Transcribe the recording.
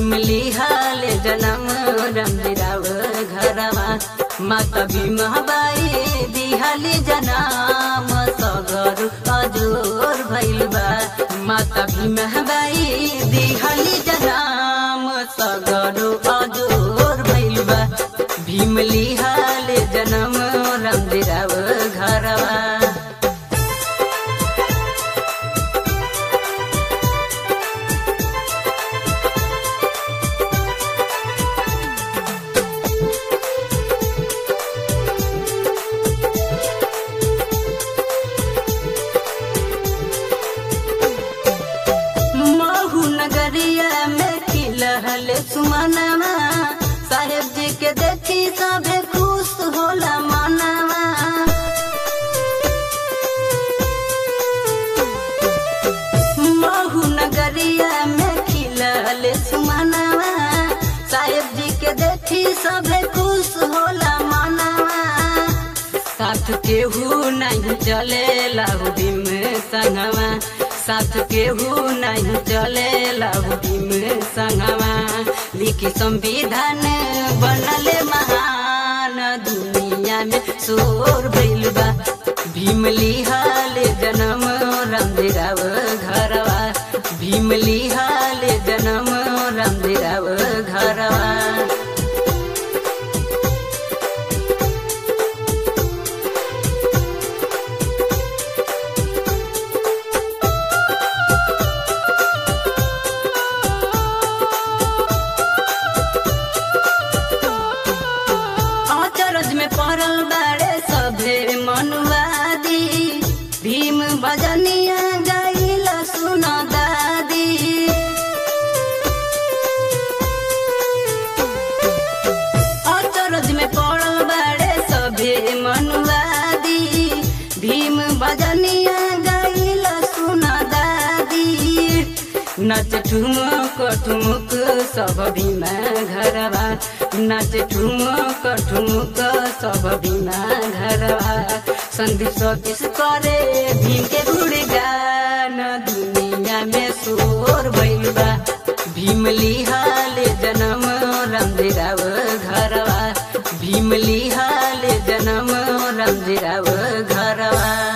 भीम लिहाल जनम रमदिराव घरवा माता भीमाबाई दिहाली जनाम सगर अजोर भइल बा माता भीमाबाई दिहाली जनाम सगर अजोर भइल बा भीम लिहाल जनम रमदिराव घरवा सुमनवा साहेब जी के देखी सभे खुश होला मनवा महू नगरिया में खिलल सुमनवा साहेब जी के देखी सभे खुश होला मनवा साथ केहू नहीं चले भीम संगवा साथ केहू नहीं चले भीम संगवा लिखी संविधान बनले महान दुनिया में शोर भइल बा भीम लिहाल जनम रमदिराव घरवा भीम लिहाल जनम रमदिराव घरवा पड़ल बाड़े सभे मनुवादी भीम भजनिया गाइला सुन दादी अचरज में पड़ल बाड़े सभे मनुवादी भीम भजनिया गाइला सुन दादी नच ठुमक ठुमुक सब भीमा घरवा नाच ठुमक ठुमुक सब भीमा घरवा संदीप सतीश करे भीम के गुणगान दुनिया में शोर भइल बा भीम लिहाल जनम रमदिराव घरवा भीम लिहाल जनम रमदिराव घरवा।